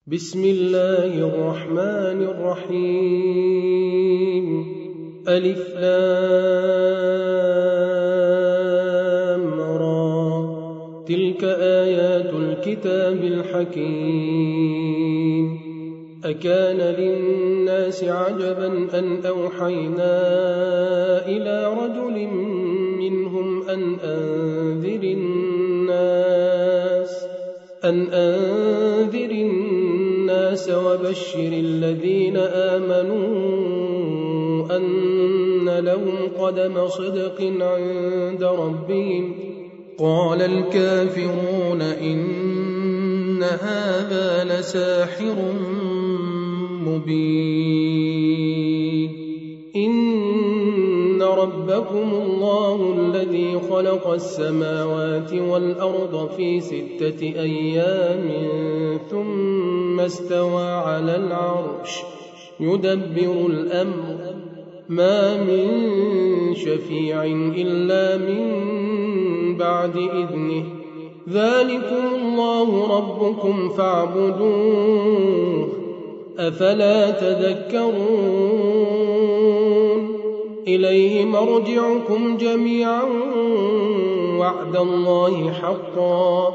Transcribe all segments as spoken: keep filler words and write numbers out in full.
بسم الله الرحمن الرحيم ألف لام را تلك آيات الكتاب الحكيم أكان للناس عجبا أن أوحينا إلى رجل منهم أن أنذر الناس أن أنذر الناس وبشر الذين آمنوا أن لهم قدم صدق عند ربهم قال الكافرون إن هذا لساحر مبين إن ربكم الله الذي خلق السماوات والأرض في ستة أيام ثم استوى على العرش يدبر الأمر ما من شفيع إلا من بعد إذنه ذلكم الله ربكم فاعبدوه أفلا تذكرون إليه مرجعكم جميعا وعد الله حقا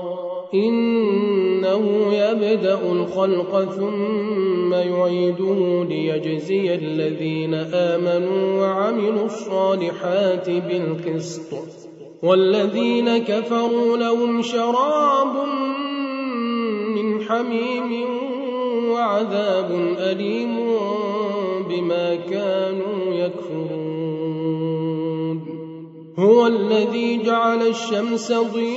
إنه يبدأ الخلق ثم يعيده ليجزي الذين آمنوا وعملوا الصالحات بالقسط والذين كفروا لهم شراب من حميم وعذاب أليم بما كانوا يكفرون هو الذي جعل الشمس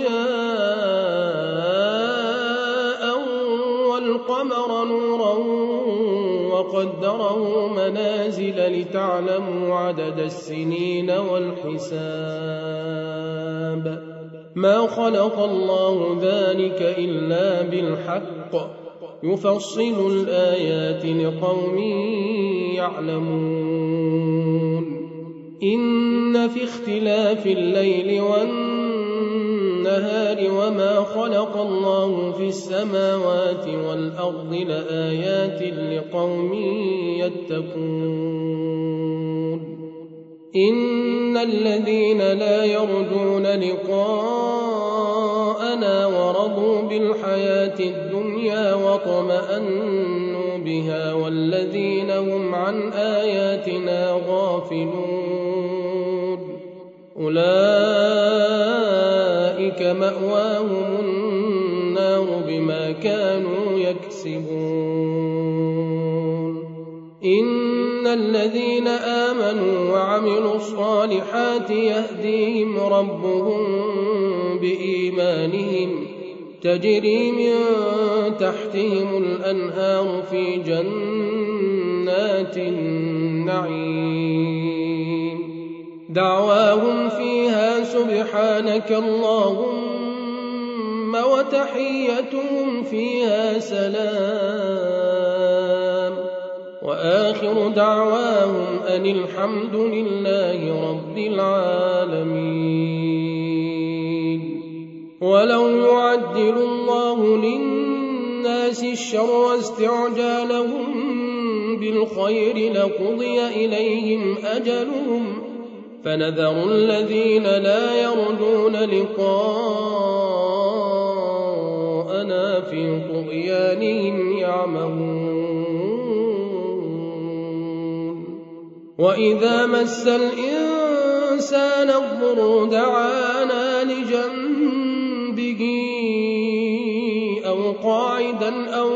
ضياء والقمر نورا وقدره منازل لتعلموا عدد السنين والحساب ما خلق الله ذلك إلا بالحق يفصل الآيات لقوم يعلمون إن في اختلاف الليل والنهار وما خلق الله في السماوات والأرض لآيات لقوم يتقون إن الذين لا يرجون لقاءنا ورضوا بالحياة الدنيا واطمأنوا بها والذين هم عن آياتنا غافلون أولئك مأواهم النار بما كانوا يكسبون إن الذين آمنوا وعملوا الصالحات يهديهم ربهم بإيمانهم تجري من تحتهم الأنهار في جنات النعيم دعواهم فيها سبحانك اللهم وتحيتهم فيها سلام وآخر دعواهم أن الحمد لله رب العالمين ولو يعجل الله للناس الشر استعجالهم بالخير لقضي إليهم أجلهم فنذر الذين لا يرجون لقاءنا في طغيانهم يعمهون وإذا مس الإنسان الضر دعانا لجنبه أو قاعدا أو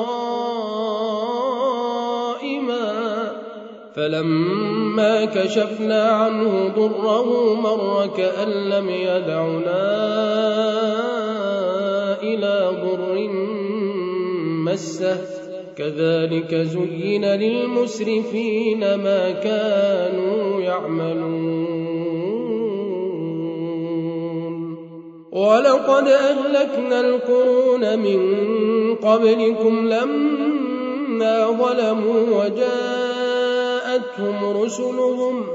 قائما فلما كشفنا عنه ضره مر كأن لم يدعنا إلى ضر مسه كذلك زين للمسرفين ما كانوا يعملون ولقد أهلكنا القرون من قبلكم لما ظلموا وجاءتهم رسلهم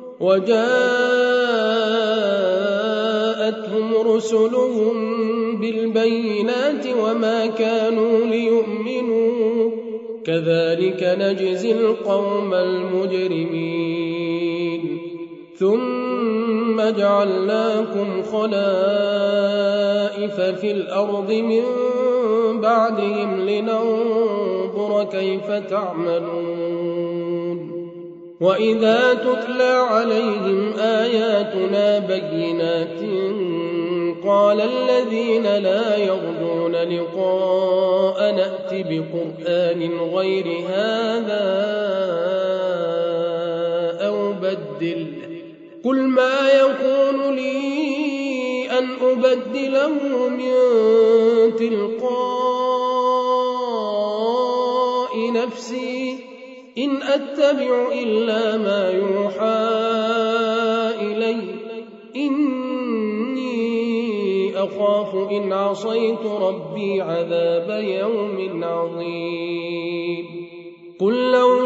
وجاءتهم رسلهم بالبينات وما كانوا ليؤمنوا كذلك نجزي القوم المجرمين ثم جعلناكم خلائف في الأرض من بعدهم لننظر كيف تعملون وإذا تتلى عليهم آياتنا بينات قال الذين لا يرجون لقاء نأت بقرآن غير هذا أو بدل قل ما يكون لي أن أبدله من تلقاء نفسي إن أتبع إلا ما يوحى إلي إني أخاف إن عصيت ربي عذاب يوم عظيم قل لو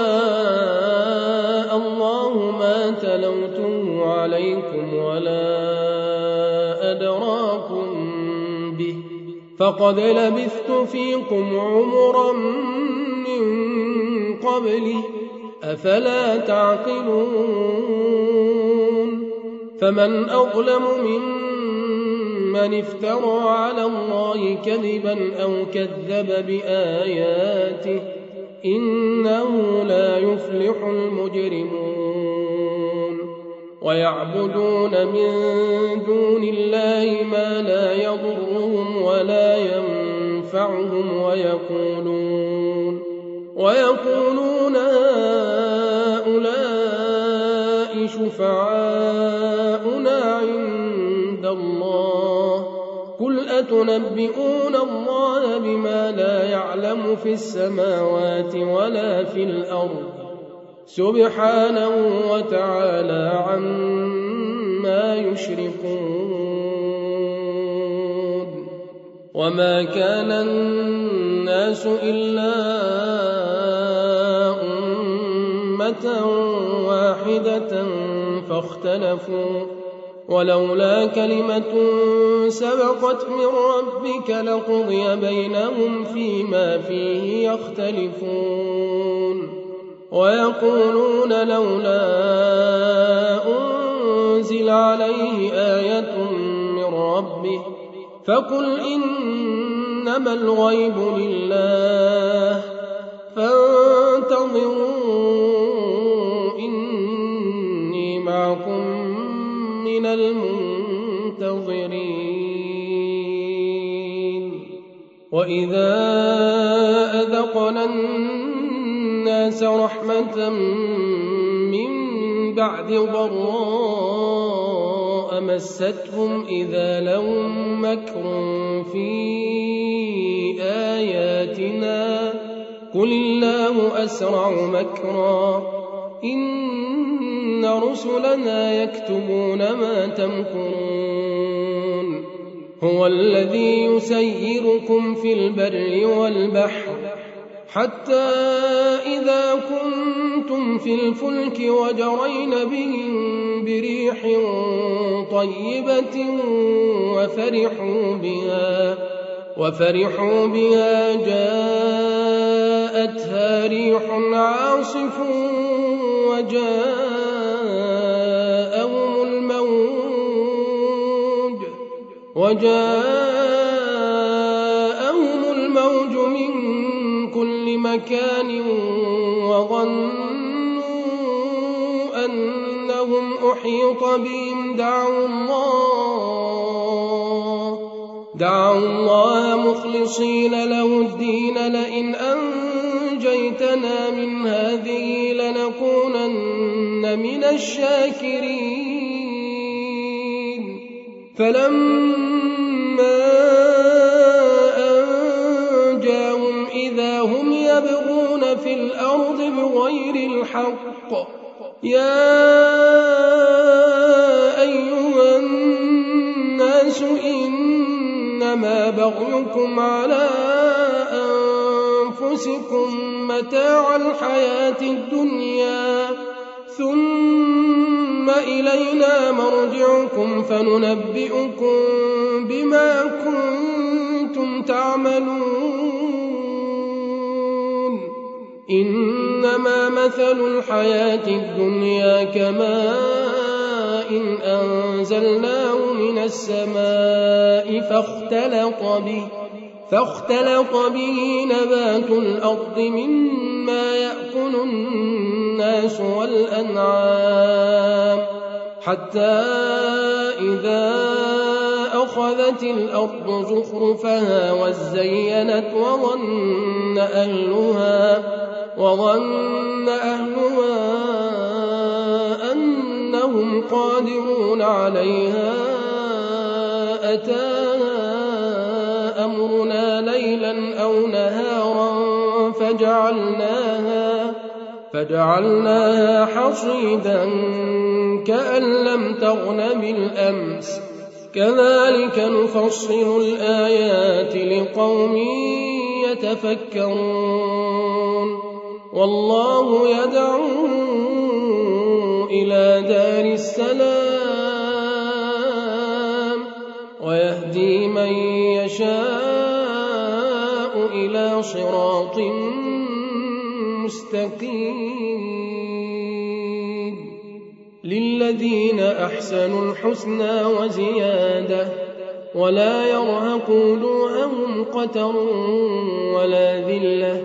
شاء الله ما تلوته عليكم ولا أدراكم به فقد لبثت فيكم عمرا من قبله أفلا تعقلون فمن أظلم ممن افترى على الله كذبا أو كذب بآياته إنه لا يفلح المجرمون ويعبدون من دون الله ما لا يضرهم ولا ينفعهم ويقولون ويقولون هؤلاء شفعاؤنا عند الله قل أتنبئون الله بما لا يعلم في السماوات ولا في الأرض سبحانه وتعالى عما يشركون وما كان الناس إلا أمة واحدة فاختلفوا ولولا كلمة سبقت من ربك لقضي بينهم فيما فيه يختلفون ويقولون لولا أنزل عليه آية من ربه فقل إنما الغيب لله فانتظروا إني معكم من المنتظرين وإذا أذقنا الناس رحمة من بعد ضراء مستهم إذا لهم مكر في آياتنا قل الله أسرع مكرا إن رسلنا يكتبون ما تمكرون هو الذي يسيركم في البر والبحر حتى إذا كنتم في الفلك وجرين بهم بريح طيبة وفرحوا بها وفرحوا بها جاءتها ريح عاصف وجاءهم الموج وجاءهم الموج من كل مكان وظنوا أنهم أحيط بهم دعوا الله دعوا الله مخلصين له الدين لئن أنجيتنا من هذه لنكونن من الشاكرين فلما أنجاهم إذا هم يبغون في الأرض بغير الحق يا أيها الناس إنما بغيكم على أنفسكم متاع الحياة الدنيا ثم إلينا مرجعكم فننبئكم بما كنتم تعملون إنما مثل الحياة الدنيا كماء إن أنزلناه من السماء فاختلط به فاختلط به نبات الأرض مما يأكل الناس والأنعام حتى إذا أخذت الأرض زخرفها وزينت وظن أهلها وظن أهلها أنهم قادرون عليها أتاها أمرنا ليلا أو نهارا فجعلناها فجعلناها حصيدا كأن لم تغن بالأمس كذلك نفصل الآيات لقوم يتفكرون والله يدعو إلى دار السلام ويهدي من يشاء إلى صراط مستقيم للذين أحسنوا الحسنى وزيادة ولا يرهق وجوههم قتر ولا ذلة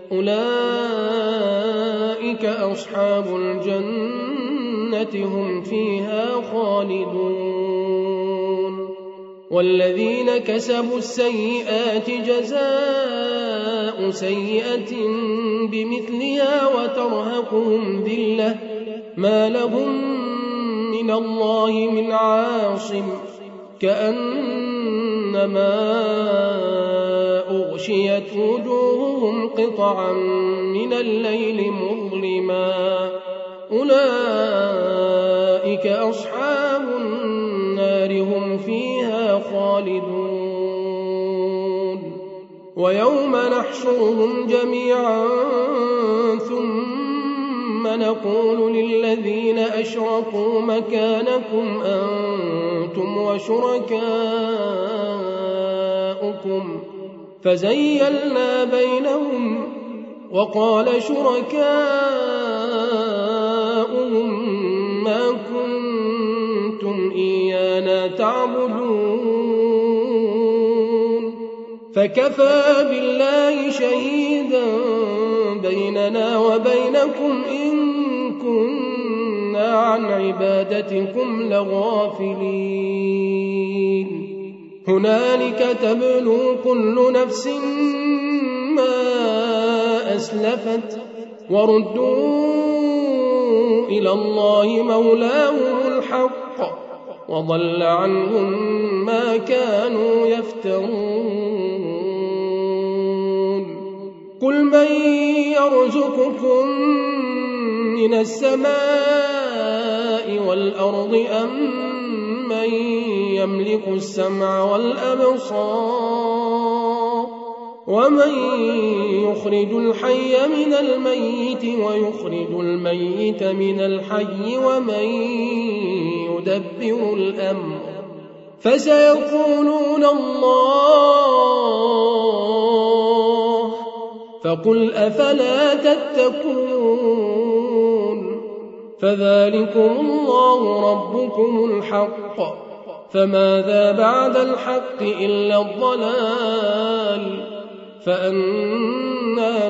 أولئك أصحاب الجنة هم فيها خالدون والذين كسبوا السيئات جزاء سيئة بمثلها وترهقهم ذلة ما لهم من الله من عاصم كأنما أغشيت وجوههم قطعا من الليل مظلما أولئك أصحاب النار هم فيها خالدون ويوم نحشرهم جميعا ثم نقول للذين أشركوا مكانكم أنتم وشركاؤكم فزيلنا بينهم وقال شركاؤهم ما كنتم إيانا تعبدون فكفى بالله شهيدا بيننا وبينكم إن كنا عن عبادتكم لغافلين هنالك تبلو كل نفس ما أسلفت وردوا إلى الله مولاهم الحق وضل عنهم ما كانوا يفترون قل من يرزقكم من السماء والأرض أم من يملك السمع والأبصار ومن يخرج الحي من الميت ويخرج الميت من الحي ومن يدبر الأمر فسيقولون الله فقل أفلا تتقون فذلكم الله ربكم الحق فماذا بعد الحق إلا الضلال فأنى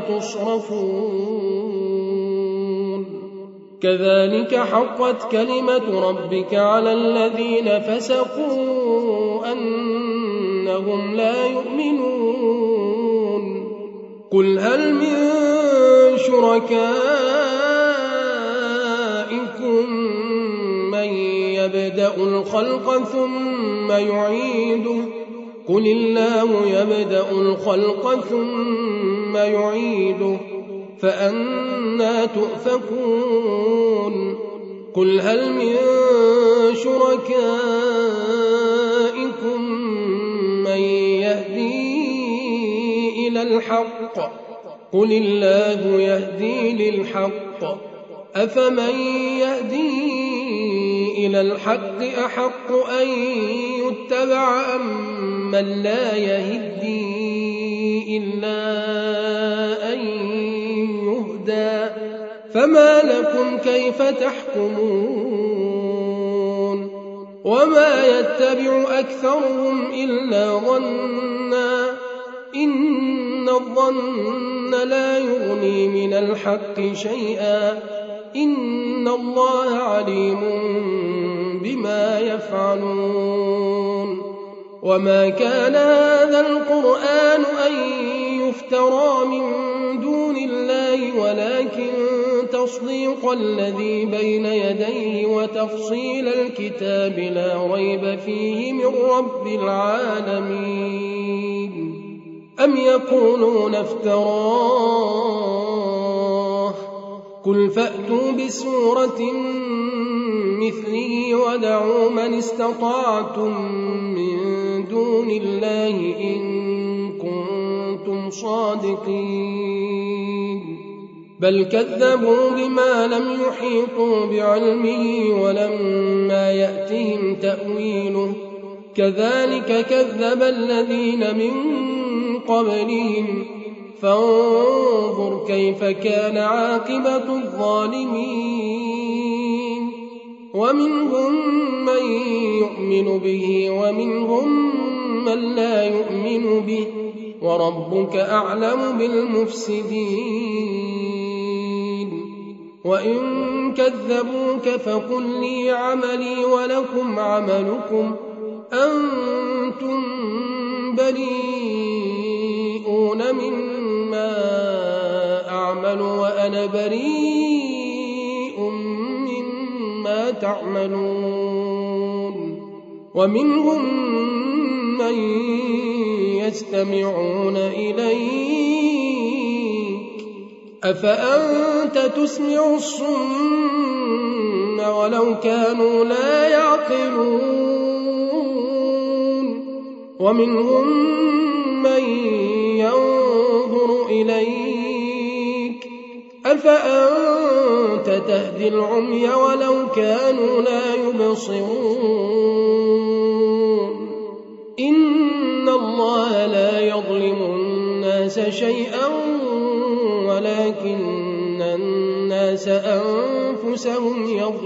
تصرفون كذلك حقت كلمة ربك على الذين فسقوا أنهم لا يؤمنون قل هل من شركائكم من يبدأ الخلق ثم يعيده قل الله يبدأ الخلق ثم يعيده فأنى تؤفكون قل هل من شركائكم من يهدي إلى الحق قل الله يهدي للحق أفمن يهدي إلى الحق أحق أن يتبع أم من لا يهدي إلا أن فما لكم كيف تحكمون وما يتبع أكثرهم إلا ظنا إن الظن لا يغني من الحق شيئا إن الله عليم بما يفعلون وما كان هذا القرآن أن يفترى من دون الله ولكن تصديق الذي بين يديه وتفصيل الكتاب لا ريب فيه من رب العالمين أم يقولون افتراه قل فأتوا بسورة مثله ودعوا من استطعتم من دون الله إن كنتم صادقين بل كذبوا بما لم يحيطوا بعلمه ولما يأتهم تأويله كذلك كذب الذين من قبلهم فانظر كيف كان عاقبة الظالمين ومنهم من يؤمن به ومنهم من لا يؤمن به وربك أعلم بالمفسدين وإن كذبوك فقل لي عملي ولكم عملكم أنتم بريئون مما أعمل وأنا بريء مما تعملون ومنهم من يستمعون إليك أفأنت تسمع الصم ولو كانوا لا يعقلون ومنهم من ينظر إليك أفأنت تهدي العمي ولو كانوا لا يبصرون إن الله لا يظلم الناس شيئا ولكن الناس أنفسهم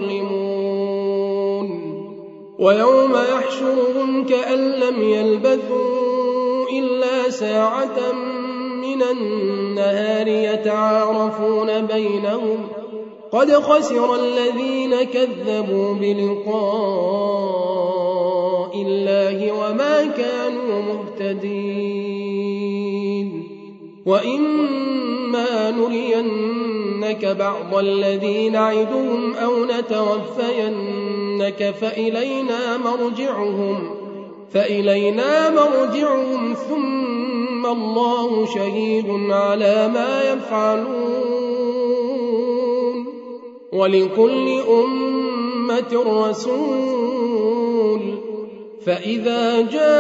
يظلمون ويوم يحشرهم كأن لم يلبثوا إلا ساعة من النهار يتعارفون بينهم قد خسر الذين كذبوا بلقاء الله وما كانوا مهتدين وإما نرينك بعض الذي نعدهم أو نتوفينك فإلينا مرجعهم فإلينا مرجعهم ثم الله شهيد على ما يفعلون ولكل أمة رسول فإذا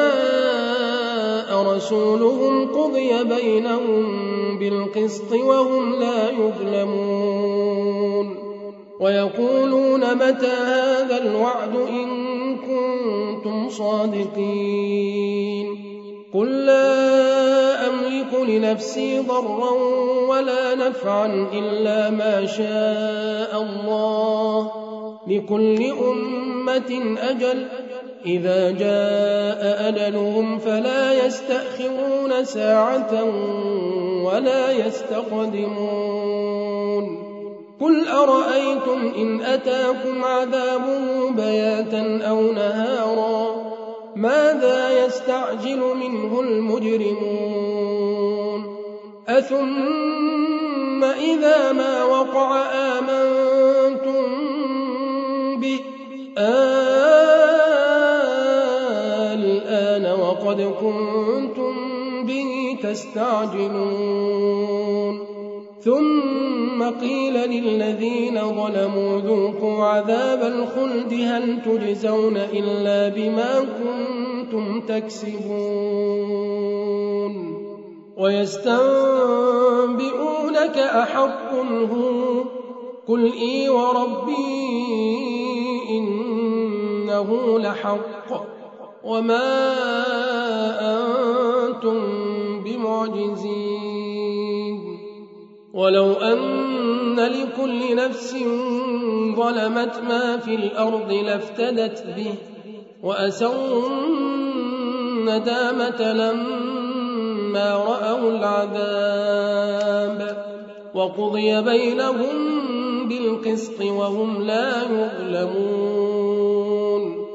جاء رسولهم قضي بينهم بالقسط وهم لا يظلمون ويقولون متى هذا الوعد إن كنتم صادقين قل لا أملك لنفسي ضرا ولا نفعا إلا ما شاء الله لكل أمة أجل إذا جاء أجلهم فلا يستأخرون ساعة ولا يستقدمون قل أرأيتم إن أتاكم عذابه بياتا أو نهارا ماذا يستعجل منه المجرمون أثم إذا ما وقع آمنتم به الآن وقد كنتم به تستعجلون ثم قيل للذين ظلموا ذوقوا عذاب الخلد هل تجزون إلا بما كنتم تكسبون ويستنبئونك أحق هو قل إي وربي إنه لحق وما أنتم بمعجزين ولو أن لكل نفس ظلمت ما في الأرض لافتدت به وأسروا الندامة لما رأوا العذاب وقضي بينهم بالقسط وهم لا يظلمون.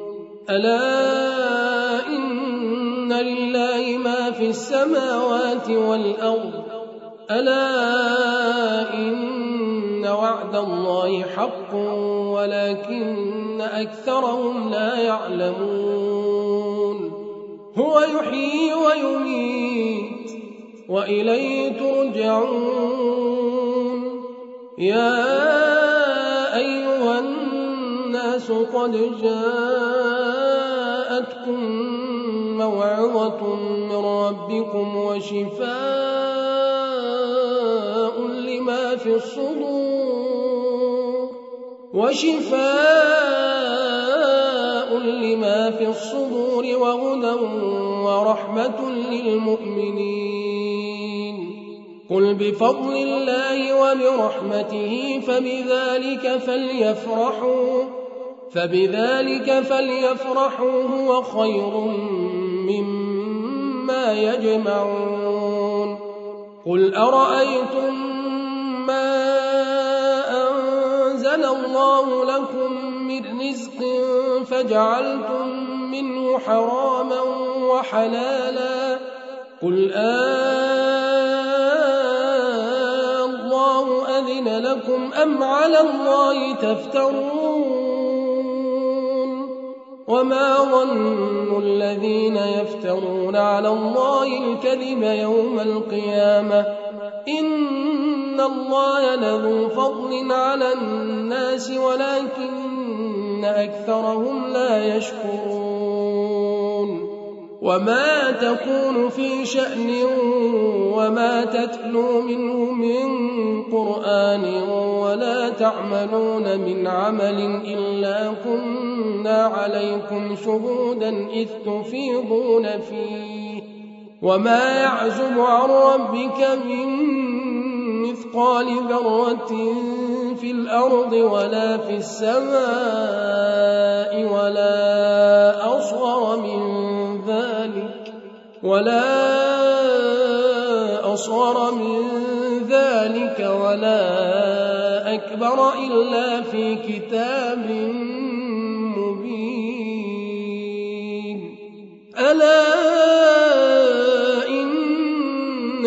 ألا إن لله ما في السماوات والأرض ألا إن وعد الله حق ولكن أكثرهم لا يعلمون. هو يحيي ويميت وإليه ترجعون. يا أيها الناس قد جاءتكم موعظة من ربكم وشفاء لما في الصدور وشفاء لما في الصدور وهدى ورحمة للمؤمنين. قل بفضل الله وبرحمته فبذلك فليفرحوا فبذلك فليفرحوا هو خير مما يجمعون. قل أرأيتم ما أنزل الله لكم من رزق فجعلتم منه حراما وحلالا قل آه الله أذن لكم أم على الله تفترون. وما ظن الذين يفترون على الله الكذب يوم القيامة إن الله لذو فضل على الناس ولكن أكثرهم لا يشكرون. وما تكون في شأن وما تتلو منه من قرآن ولا تعملون من عمل إلا كنا عليكم شهودا إذ تفيضون فيه وما يعزب عن ربك من مثقال ذرة في الأرض ولا في السماء ولا أصغر من ذلك ولا أصغر من ذلك ولا أكبر إلا في كتاب مبين. ألا إن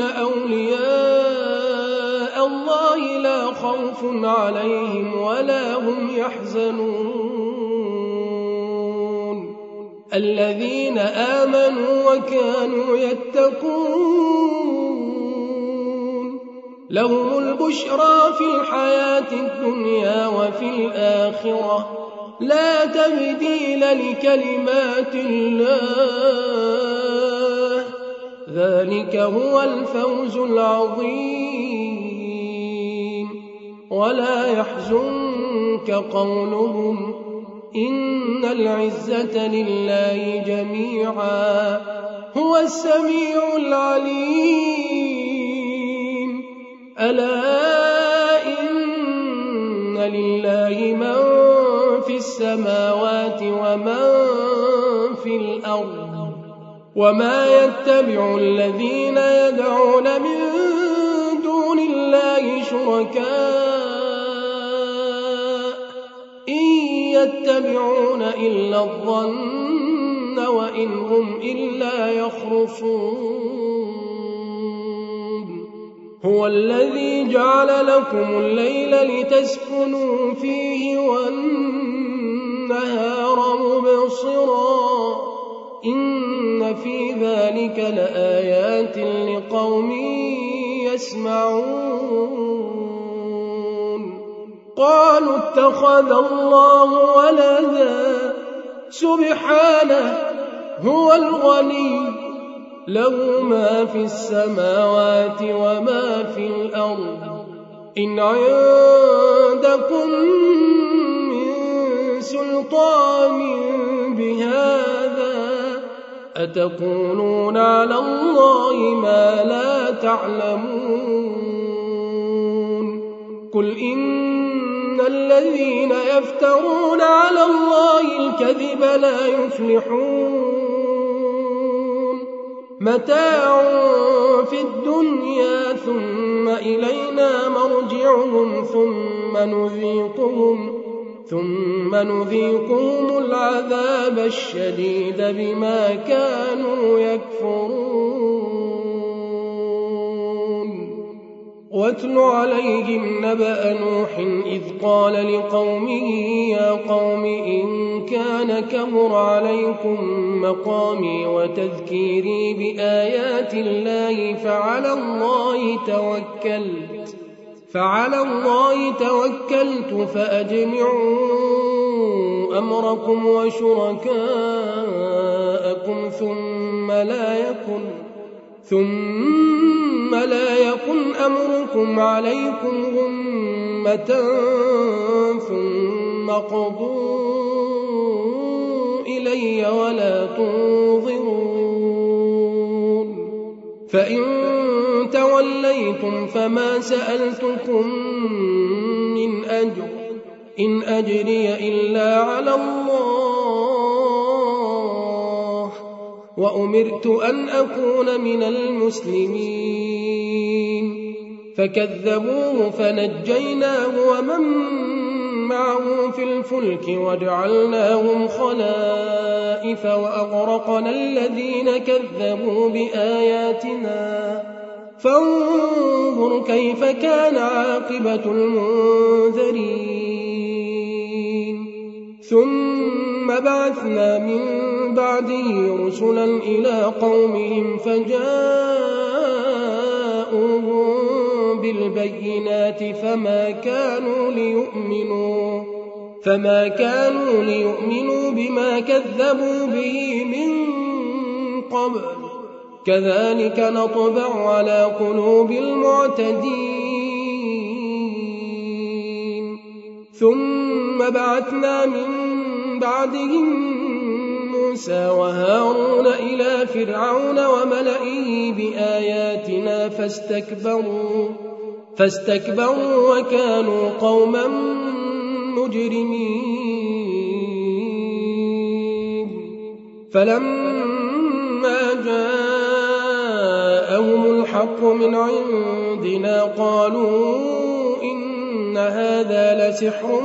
أولياء الله لا خوف عليهم ولا هم يحزنون الذين آمنوا وكانوا يتقون لهم البشرى في الحياة الدنيا وفي الآخرة لا تبديل لكلمات الله ذلك هو الفوز العظيم. ولا يحزنك قولهم إن العزة لله جميعا هو السميع العليم. ألا إن لله من في السماوات ومن في الأرض وما يتبع الذين يدعون من دون الله شركاء إن يتبعون إلا الظن وإن هم إلا يخرصون. هو الذي جعل لكم الليل لتسكنوا فيه والنهار مبصرا إن في ذلك لآيات لقوم يسمعون. قالوا اتخذ الله ولدا سبحانه هو الغني له ما في السماوات وما في الأرض إن عندكم من سلطان بهذا أتقولون على الله ما لا تعلمون. قل إن الذين يفترون على الله الكذب لا يفلحون متاع في الدنيا ثم إلينا مرجعهم ثم نذيقهم ثم نذيقهم العذاب الشديد بما كانوا يكفرون. واتل عليهم نبأ نوح إذ قال لقومه يا قوم إن كان كبر عليكم مقامي وتذكيري بآيات الله فعلى الله توكلت فعلى الله توكلت فأجمعوا أمركم وشركاءكم ثم لا يكن ثم لا يكن أمركم عليكم غمة ثم قضوا إلي ولا تنظرون. فإن توليتم فما سألتكم من أجر إن أجري إلا على الله وأمرت أن أكون من المسلمين. فكذبوه فنجيناه ومن معه في الفلك وجعلناهم خلائف وأغرقنا الذين كذبوا بآياتنا فانظر كيف كان عاقبة المنذرين. ثم بعثنا من بعده رسلا إلى قومهم فجاءوهم بالبينات فما كانوا ليؤمنوا فما كانوا ليؤمنوا بما كذبوا به من قبل كذلك نطبع على قلوب المعتدين. ثم بعثنا من بعدهم موسى وهارون إلى فرعون وملئه بآياتنا فاستكبروا فاستكبروا وكانوا قوما مجرمين. فلما جاءهم الحق من عندنا قالوا إن هذا لسحر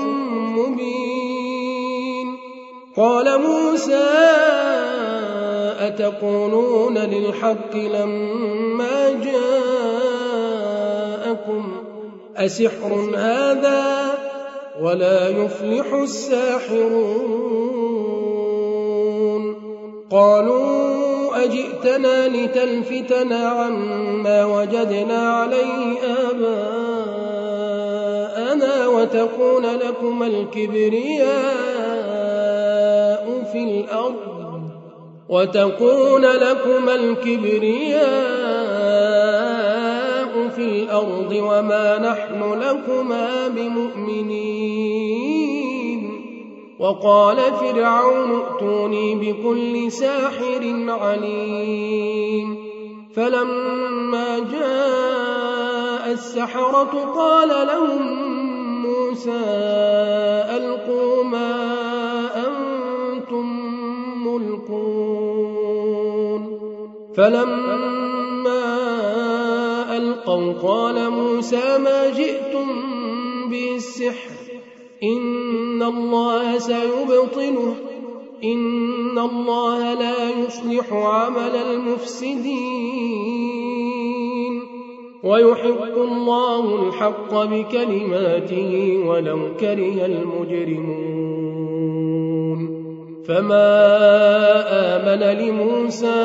مبين. قال موسى أتقولون للحق لما جاءكم أسحر هذا ولا يفلح الساحرون. قالوا أجئتنا لتلفتنا عما وجدنا عليه آباءنا وتكون لكم الكبرياء في الأرض وتكون لكم الكبرياء في الأرض وما نحن لكما بمؤمنين. وقال فرعون ائتوني بكل ساحر عليم. فلما جاء السحرة قال لهم موسى ألقوا ما أنتم ملقون. فلما ألقوا قال موسى ما جئتم به السحر إن الله سيبطله إن الله لا يصلح عمل المفسدين ويحق الله الحق بكلماته ولو كره المجرمون. فما آمن لموسى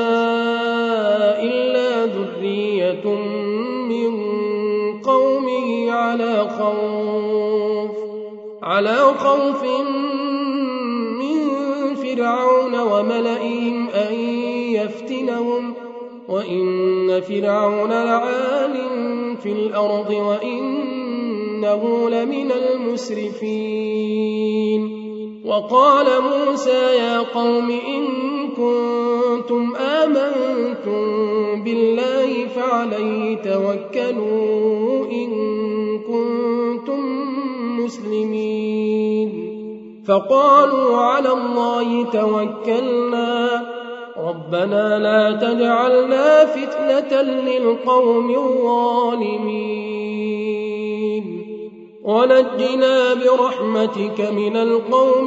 إلا ذرية من قومه على خوف على خوف من فرعون وملئهم أن يفتنهم وإن فرعون لعال في الأرض وإنه لمن المسرفين. وقال موسى يا قوم إن كنتم آمنتم بالله فعليه توكلوا إن كنتم مسلمين فقالوا على الله توكلنا ربنا لا تجعلنا فتنة للقوم الظالمين ونجنا برحمتك من القوم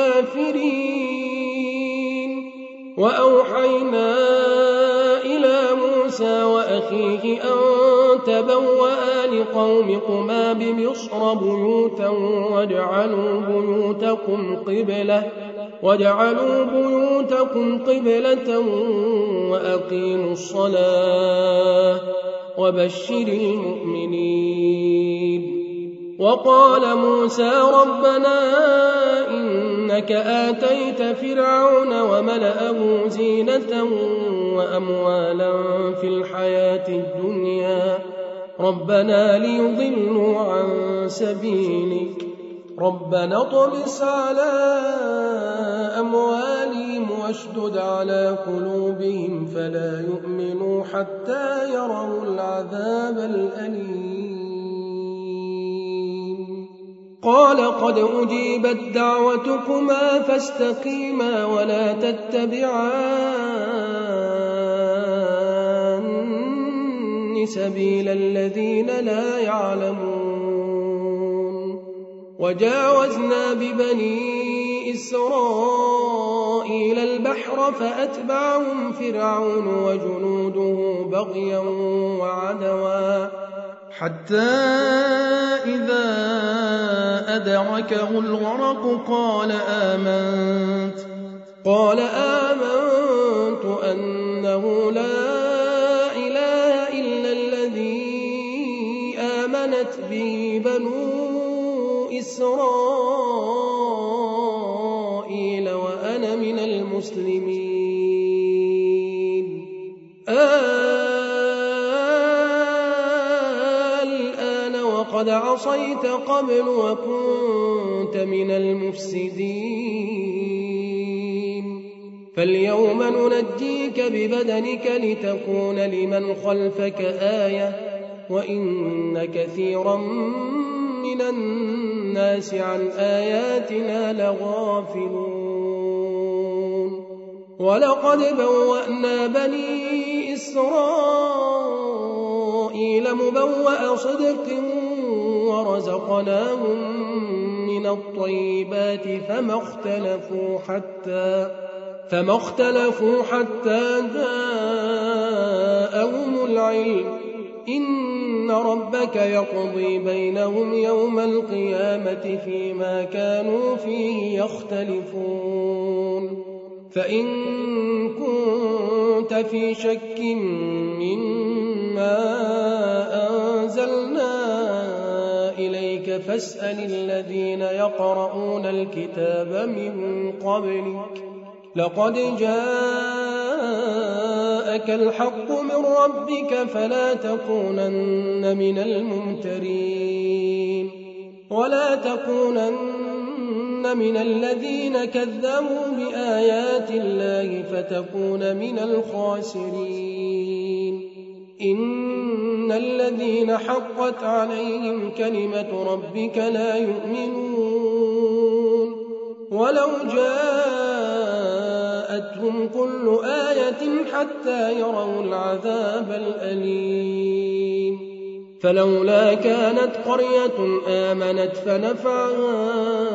الكافرين وأوحينا إلى موسى وأخيه أن تبوأ لقومكما بمصر بيوتا واجعلوا بيوتكم قبلة واجعلوا بيوتكم قبلة وأقيموا الصلاة وبشر المؤمنين وقال موسى ربنا إنك آتيت فرعون وملأه زينة وأموالا في الحياة الدنيا ربنا ليضلوا عن سبيلك ربنا اطمس على أموالهم واشدد على قلوبهم فلا يؤمنوا حتى يروا العذاب الأليم قال قد أجيبت دعوتكما فاستقيما ولا تتبعان سبيل الذين لا يعلمون وجاوزنا ببني إسرائيل البحر فأتبعهم فرعون وجنوده بغيا وعدوا حتى إذا أدركه الغرق قال آمنت قال آمنت أنه لا إله إلا الذي آمنت به بنو إسرائيل وأنا من المسلمين الآن وقد عصيت قبل وكنت من المفسدين فاليوم ننجيك ببدنك لتكون لمن خلفك آية وإن كثيرا من الناس عن آياتنا لغافلون ولقد بوأنا بني إسرائيل مبوأ صدق ورزقناهم من الطيبات فما اختلفوا حتى فما اختلفوا حتى جاءهم العلم إن ربك يقضي بينهم يوم القيامة فيما كانوا فيه يختلفون فإن كنت في شك مما أنزلنا إليك فاسأل الذين يقرؤون الكتاب من قبلك لقد جاءك الحق من ربك فلا تكونن من الممترين ولا تكونن من الذين كذبوا بآيات الله فتكون من الخاسرين إن الذين حقت عليهم كلمة ربك لا يؤمنون ولو جاءتهم كل آية حتى يروا العذاب الأليم فلولا كانت قرية آمنت فنفعها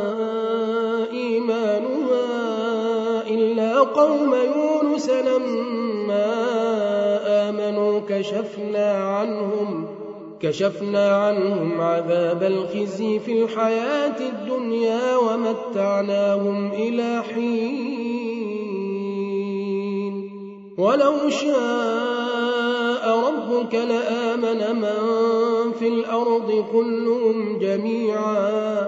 إيمانها إلا قوم يونس لما آمنوا كشفنا عنهم كشفنا عنهم عذاب الخزي في الحياة الدنيا ومتعناهم إلى حين ولو شاء ربك لآمن من في الأرض كلهم جميعا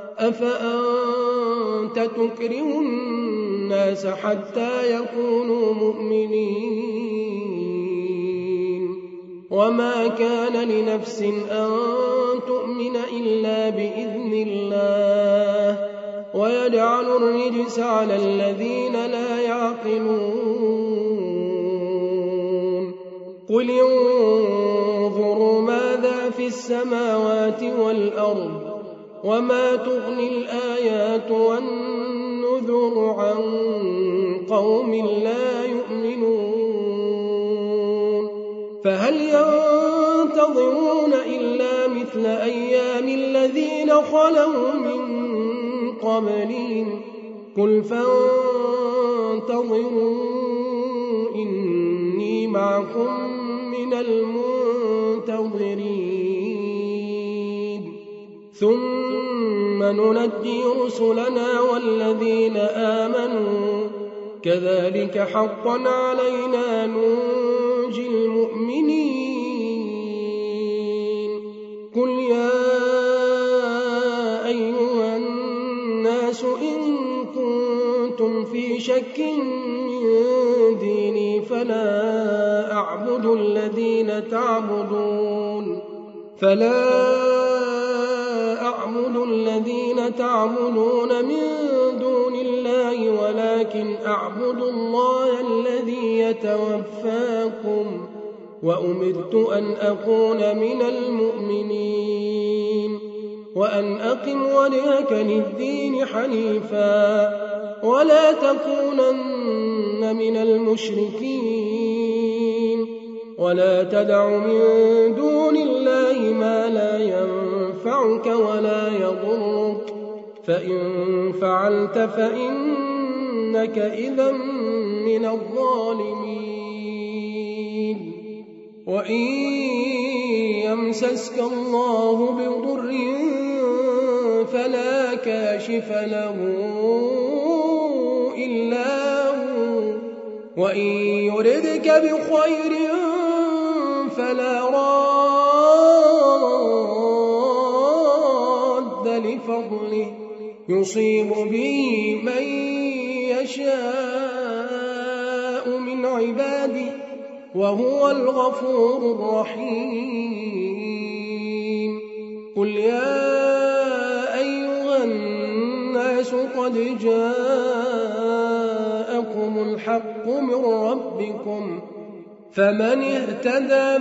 أفأنت تكره الناس حتى يكونوا مؤمنين وما كان لنفس أن تؤمن إلا بإذن الله ويجعل الرجس على الذين لا يعقلون قل انظروا ماذا في السماوات والأرض وما تغني الآيات والنذر عن قوم لا يؤمنون فهل ينتظرون إلا مثل أيام الذين خلوا من قبلهم قل فانتظروا إني معكم من المنتظرين ثم ننجي رسلنا والذين آمنوا كذلك حقا علينا ننجي المؤمنين قل يا أيها الناس إن كنتم في شك من ديني فلا أعبد الذين تعبدون فلا أعبد الذين تعبدون من دون الله ولكن أعبد الله الذي يتوفاكم وأمرت أن أكون من المؤمنين وأن أقم وجهك للدين حنيفا ولا تكونن من المشركين ولا تدع من دون الله ما لا ينفعك ولا يضرك فإن فعلت فإنك إذا من الظالمين وإن يمسسك الله بضر فلا كاشف له إلا هو وإن يردك بخير فلا راد لفضله يصيب به من يشاء من عباده وهو الغفور الرحيم قل يا أيها الناس قد جاءكم الحق من ربكم فمن اهتدى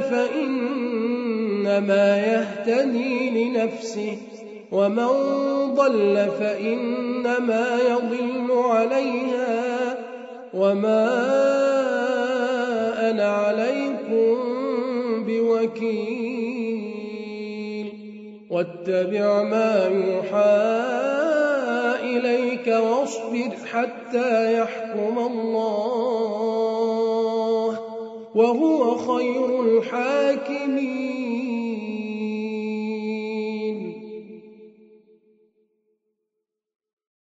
فإنما يهتدي لنفسه ومن ضل فإنما يضل عليها وما أنا عليكم بوكيل واتبع ما يوحى إليك واصبر حتى يحكم الله وهو خير الحاكمين